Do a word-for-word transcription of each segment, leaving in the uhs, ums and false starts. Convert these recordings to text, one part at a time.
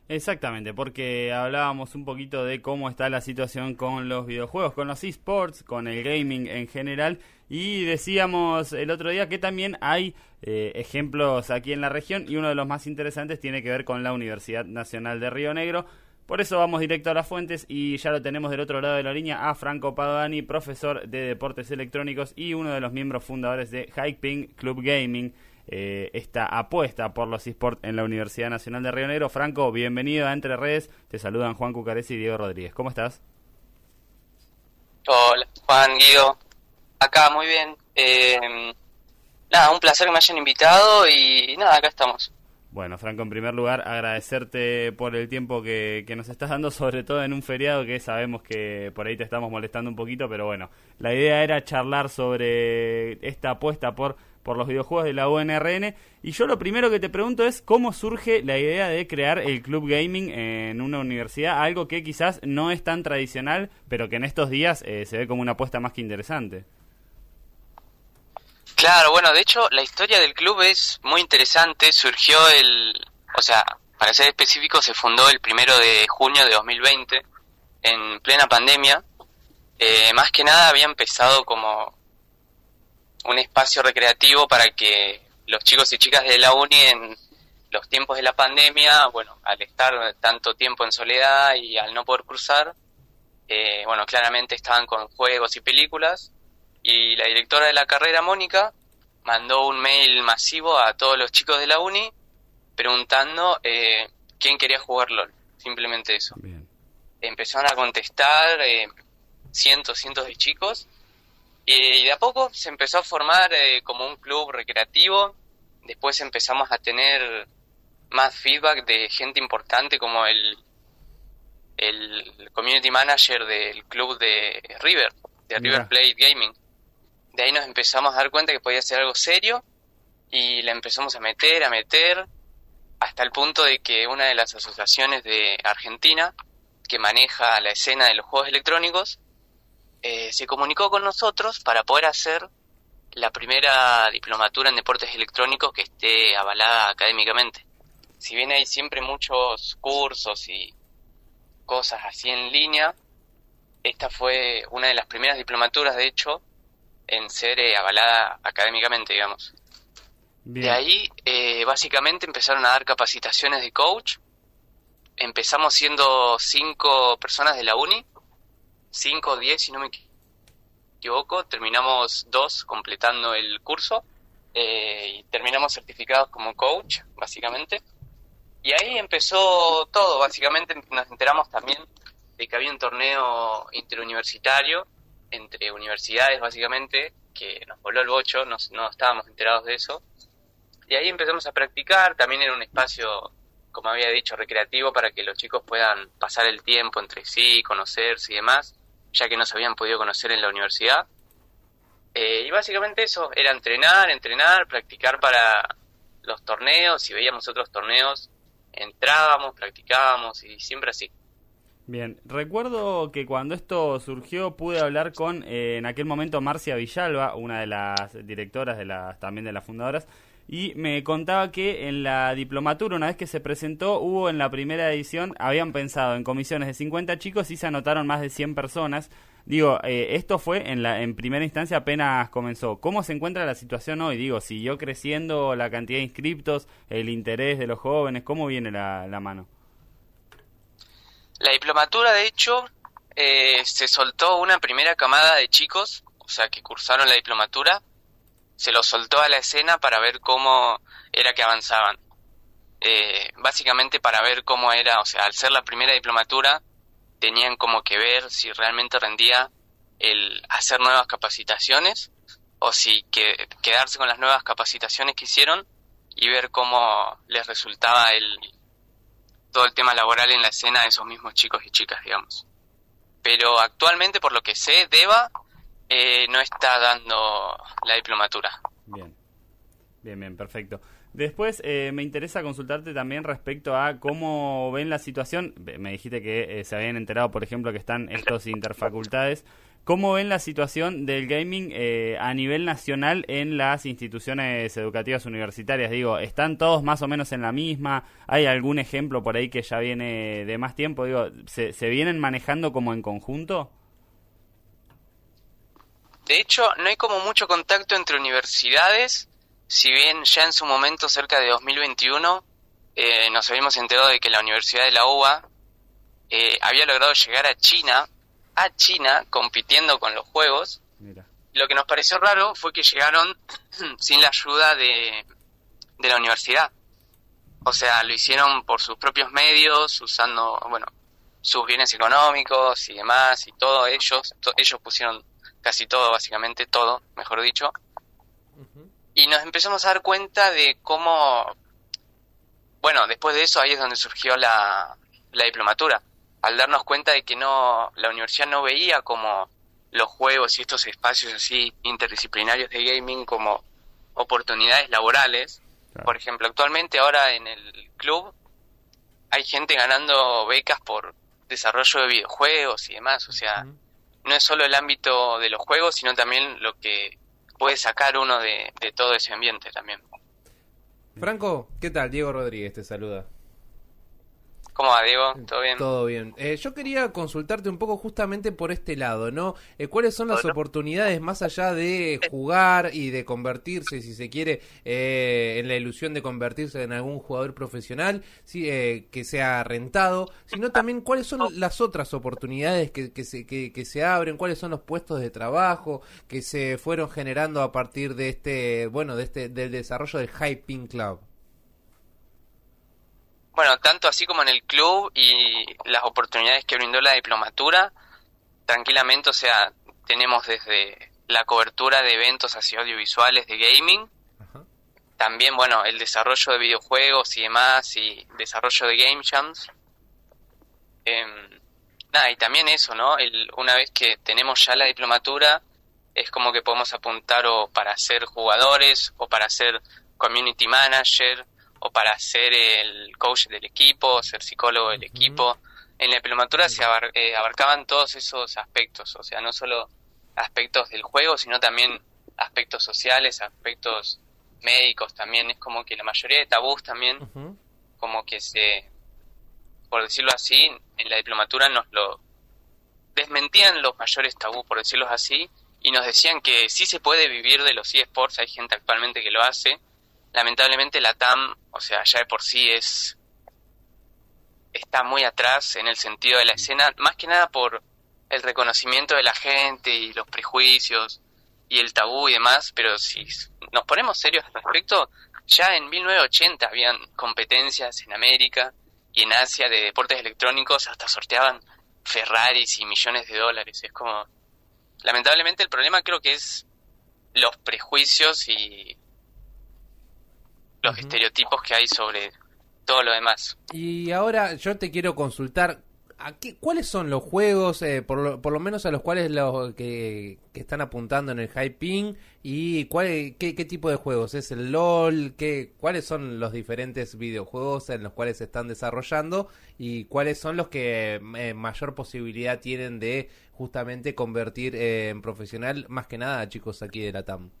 Exactamente, porque hablábamos un poquito de cómo está la situación con los videojuegos, con los esports, con el gaming en general, y decíamos el otro día que también hay eh, ejemplos aquí en la región, y uno de los más interesantes tiene que ver con la Universidad Nacional de Río Negro. Por eso vamos directo a las fuentes y ya lo tenemos del otro lado de la línea a Franco Padovani, profesor de Deportes Electrónicos y uno de los miembros fundadores de Hyping Club Gaming. Eh, esta apuesta por los eSports en la Universidad Nacional de Río Negro. Franco, bienvenido a Entre Redes. Te saludan Juan Cucaresi y Diego Rodríguez. ¿Cómo estás? Hola, Juan, Guido. Acá, muy bien. Eh, nada, un placer que me hayan invitado y nada, acá estamos. Bueno, Franco, en primer lugar, agradecerte por el tiempo que, que nos estás dando, sobre todo en un feriado que sabemos que por ahí te estamos molestando un poquito, pero bueno, la idea era charlar sobre esta apuesta por por los videojuegos de la U N R N, y yo lo primero que te pregunto es cómo surge la idea de crear el Club Gaming en una universidad, algo que quizás no es tan tradicional, pero que en estos días eh, se ve como una apuesta más que interesante. Claro, bueno, de hecho la historia del club es muy interesante. Surgió el, o sea, para ser específico, se fundó el primero de junio de dos mil veinte, en plena pandemia. Eh, más que nada había empezado como un espacio recreativo para que los chicos y chicas de la uni en los tiempos de la pandemia, bueno, al estar tanto tiempo en soledad y al no poder cruzar, eh, bueno, claramente estaban con juegos y películas, y la directora de la carrera, Mónica, mandó un mail masivo a todos los chicos de la uni preguntando eh, quién quería jugar LOL, simplemente eso. Bien. Empezaron a contestar eh, cientos, cientos de chicos, y de a poco se empezó a formar eh, como un club recreativo. Después empezamos a tener más feedback de gente importante como el, el community manager del club de River, de River Mira. Plate Gaming. De ahí nos empezamos a dar cuenta que podía ser algo serio y la empezamos a meter, a meter, hasta el punto de que una de las asociaciones de Argentina que maneja la escena de los juegos electrónicos Eh, se comunicó con nosotros para poder hacer la primera diplomatura en deportes electrónicos que esté avalada académicamente. Si bien hay siempre muchos cursos y cosas así en línea, esta fue una de las primeras diplomaturas, de hecho, en ser eh, avalada académicamente, digamos. Bien. De ahí, eh, básicamente, empezaron a dar capacitaciones de coach. Empezamos siendo cinco personas de la uni, cinco o diez si no me equivoco, terminamos dos completando el curso eh, y terminamos certificados como coach, básicamente. Y ahí empezó todo, básicamente nos enteramos también de que había un torneo interuniversitario entre universidades, básicamente, que nos voló el bocho, no, no estábamos enterados de eso. Y ahí empezamos a practicar, también era un espacio, como había dicho, recreativo para que los chicos puedan pasar el tiempo entre sí, conocerse y demás, ya que no se habían podido conocer en la universidad. Eh, y básicamente eso, era entrenar, entrenar, practicar para los torneos. Si veíamos otros torneos, entrábamos, practicábamos y siempre así. Bien, recuerdo que cuando esto surgió pude hablar con, eh, en aquel momento, Marcia Villalba, una de las directoras, de las también de las fundadoras, y me contaba que en la diplomatura, una vez que se presentó, hubo en la primera edición, habían pensado en comisiones de cincuenta chicos y se anotaron más de cien personas. Digo, eh, esto fue en la en primera instancia apenas comenzó. ¿Cómo se encuentra la situación hoy? Digo, ¿siguió creciendo la cantidad de inscriptos, el interés de los jóvenes? ¿Cómo viene la, la mano? La diplomatura, de hecho, eh, se soltó una primera camada de chicos, o sea, que cursaron la diplomatura, se los soltó a la escena para ver cómo era que avanzaban. Eh, básicamente para ver cómo era, o sea, al ser la primera diplomatura, tenían como que ver si realmente rendía el hacer nuevas capacitaciones o si que, quedarse con las nuevas capacitaciones que hicieron y ver cómo les resultaba el todo el tema laboral en la escena de esos mismos chicos y chicas, digamos. Pero actualmente, por lo que sé, Deva eh, no está dando la diplomatura. Bien, bien, bien, perfecto. Después eh, me interesa consultarte también respecto a cómo ven la situación. Me dijiste que eh, se habían enterado, por ejemplo, que están estos interfacultades. ¿cómo ven la situación del gaming eh, a nivel nacional en las instituciones educativas universitarias? Digo, ¿están todos más o menos en la misma? ¿Hay algún ejemplo por ahí que ya viene de más tiempo? Digo, ¿se, se vienen manejando como en conjunto? De hecho, no hay como mucho contacto entre universidades, si bien ya en su momento, cerca de dos mil veintiuno, eh, nos habíamos enterado de que la Universidad de la U B A eh, había logrado llegar a China, a China, compitiendo con los juegos. Mira. Lo que nos pareció raro fue que llegaron sin la ayuda de, de la universidad. O sea, lo hicieron por sus propios medios, usando, bueno, sus bienes económicos y demás, y todo ellos, to, ellos pusieron casi todo, básicamente todo, mejor dicho. Uh-huh. Y nos empezamos a dar cuenta de cómo, bueno, después de eso ahí es donde surgió la, la diplomatura. Al darnos cuenta de que no, la universidad no veía como los juegos y estos espacios así interdisciplinarios de gaming como oportunidades laborales. Claro. Por ejemplo, actualmente ahora en el club hay gente ganando becas por desarrollo de videojuegos y demás, o sea, uh-huh. no es solo el ámbito de los juegos, sino también lo que puede sacar uno de, de todo ese ambiente también. Franco, ¿qué tal? Diego Rodríguez te saluda. ¿Cómo va, Diego? ¿Todo bien? Todo bien. Eh, yo quería consultarte un poco justamente por este lado, ¿no? Eh, ¿Cuáles son las oportunidades más allá de jugar y de convertirse, si se quiere, eh, en la ilusión de convertirse en algún jugador profesional, sí, eh, que sea rentado, sino también cuáles son las otras oportunidades que, que, se, que, que se abren, cuáles son los puestos de trabajo que se fueron generando a partir de este, bueno, de este, del desarrollo del Hyping Club? Bueno, tanto así como en el club y las oportunidades que brindó la diplomatura, tranquilamente, o sea, tenemos desde la cobertura de eventos así audiovisuales de gaming, uh-huh. también, bueno, el desarrollo de videojuegos y demás, y desarrollo de game jams. Eh, nada, y también eso, ¿no? El, una vez que tenemos ya la diplomatura, es como que podemos apuntar o para ser jugadores, o para ser community manager, o para ser el coach del equipo, ser psicólogo del uh-huh. equipo. En la diplomatura uh-huh. se abar, eh, abarcaban todos esos aspectos, o sea, no solo aspectos del juego, sino también aspectos sociales, aspectos médicos también. Es como que la mayoría de tabús también, uh-huh. como que se, por decirlo así, en la diplomatura nos lo desmentían los mayores tabús, por decirlo así, y nos decían que sí se puede vivir de los eSports, hay gente actualmente que lo hace. Lamentablemente la T A M, o sea, ya de por sí es está muy atrás en el sentido de la escena, más que nada por el reconocimiento de la gente y los prejuicios y el tabú y demás, pero si nos ponemos serios al respecto, ya en mil novecientos ochenta habían competencias en América y en Asia de deportes electrónicos, hasta sorteaban Ferraris y millones de dólares. Es como, lamentablemente el problema creo que es los prejuicios y los uh-huh. estereotipos que hay sobre todo lo demás. Y ahora yo te quiero consultar, ¿a qué, ¿cuáles son los juegos, eh, por, lo, por lo menos a los cuales los que, que están apuntando en el Hyping, y cuál, qué, qué tipo de juegos? ¿Es el LOL? ¿Qué, ¿Cuáles son los diferentes videojuegos en los cuales se están desarrollando? ¿Y cuáles son los que eh, mayor posibilidad tienen de justamente convertir eh, en profesional, más que nada a chicos aquí de la T A M?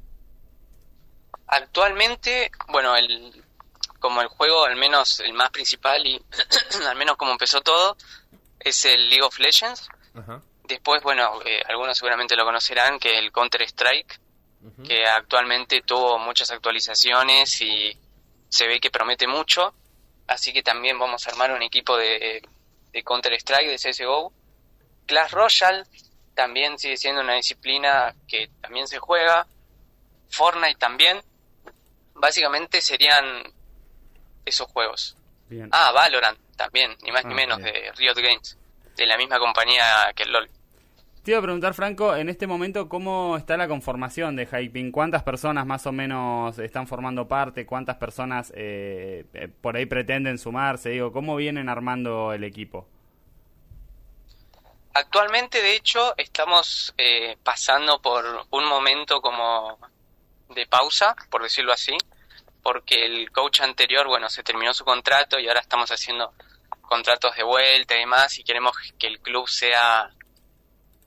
Actualmente, bueno, el como el juego, al menos el más principal y al menos como empezó todo, es el League of Legends. Uh-huh. Después, bueno, eh, algunos seguramente lo conocerán, que el Counter-Strike, uh-huh. que actualmente tuvo muchas actualizaciones y se ve que promete mucho. Así que también vamos a armar un equipo de, de Counter-Strike, de C S G O. Clash Royale también sigue siendo una disciplina que también se juega. Fortnite también. Básicamente serían esos juegos. Bien. Ah, Valorant también, ni más ah, ni menos, bien. De Riot Games, de la misma compañía que el LoL. Te iba a preguntar, Franco, en este momento, ¿cómo está la conformación de Hyping? ¿Cuántas personas más o menos están formando parte? ¿Cuántas personas eh, eh, por ahí pretenden sumarse? Digo, ¿cómo vienen armando el equipo? Actualmente, de hecho, estamos eh, pasando por un momento como de pausa, por decirlo así, porque el coach anterior, bueno, se terminó su contrato y ahora estamos haciendo contratos de vuelta y demás, y queremos que el club sea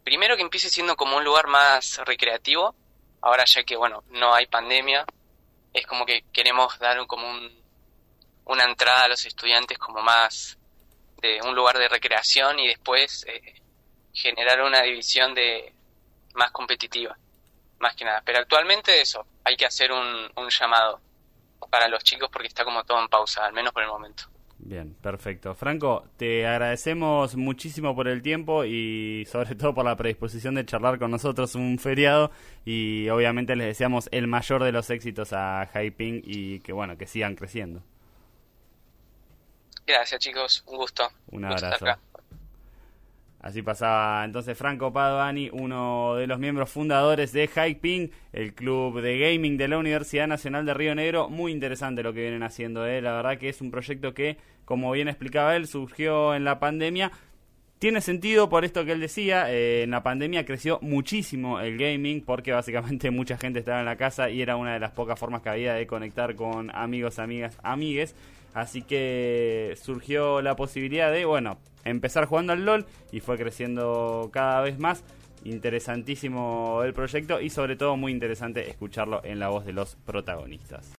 primero que empiece siendo como un lugar más recreativo, ahora ya que, bueno, no hay pandemia, es como que queremos dar un, como un, una entrada a los estudiantes como más de un lugar de recreación y después eh, generar una división de más competitiva, más que nada. Pero actualmente eso, hay que hacer un, un llamado para los chicos porque está como todo en pausa, al menos por el momento. Bien, perfecto. Franco, te agradecemos muchísimo por el tiempo y sobre todo por la predisposición de charlar con nosotros un feriado, y obviamente les deseamos el mayor de los éxitos a Hyping y que bueno, que sigan creciendo. Gracias, chicos, un gusto. Un gusto abrazo. estar acá. Así pasaba entonces Franco Padovani, uno de los miembros fundadores de Hyping, el club de gaming de la Universidad Nacional de Río Negro. Muy interesante lo que vienen haciendo, ¿eh? La verdad que es un proyecto que, como bien explicaba él, surgió en la pandemia. Tiene sentido por esto que él decía, eh, en la pandemia creció muchísimo el gaming porque básicamente mucha gente estaba en la casa y era una de las pocas formas que había de conectar con amigos, amigas, amigues. Así que surgió la posibilidad de, bueno, empezar jugando al LOL y fue creciendo cada vez más. Interesantísimo el proyecto y sobre todo muy interesante escucharlo en la voz de los protagonistas.